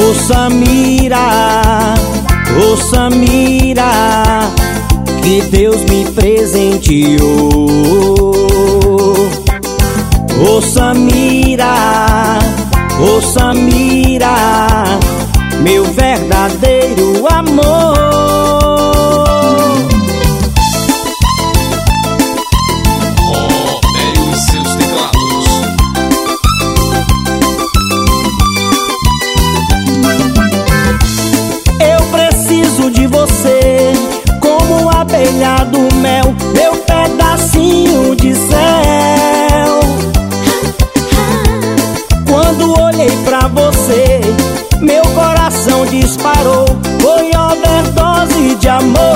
Ô Samira, ô Samira, que Deus me presenteou. Ô Samira, ô Samira, meu verdadeiro amor. De você, como abelha do mel, meu pedacinho de céu. Quando olhei pra você, meu coração disparou, foi overdose de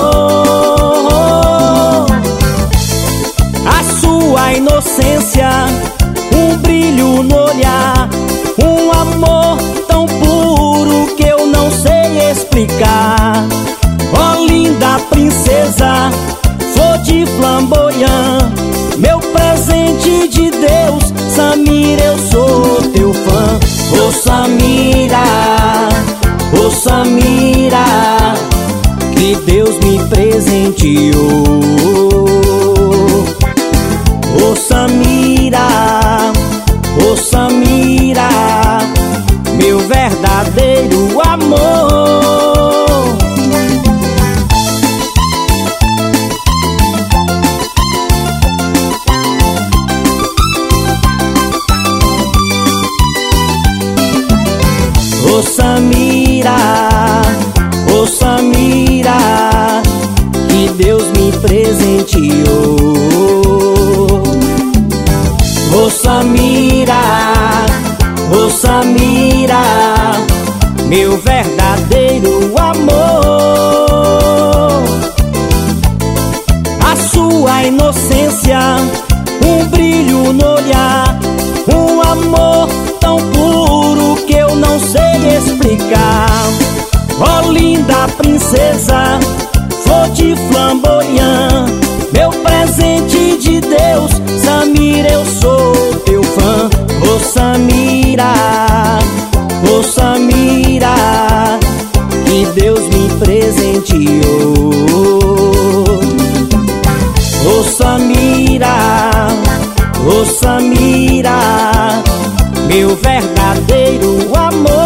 amor. A sua inocência, um brilho no olhar, um amor tão puro que eu não sei explicar. Oh linda princesa, flor de flamboyant, meu presente de Deus, Samira, eu sou teu fã. Ô Samira, ô Samira, que Deus me presenteou. Ô Samira, ô Samira, meu verdadeiro amor. Ô Samira, ô Samira, que Deus me presenteou. Ô Samira, ô Samira, meu verdadeiro amor. A sua inocência, um brilho no olhar, um amor tão puro que eu não sei explicar. Oh linda princesa, flor de flamboyant, meu presente de Deus, Samira, eu sou teu fã. Ô Samira, ô Samira, que Deus me presenteou. Ô Samira, ô Samira, meu verdadeiro amor.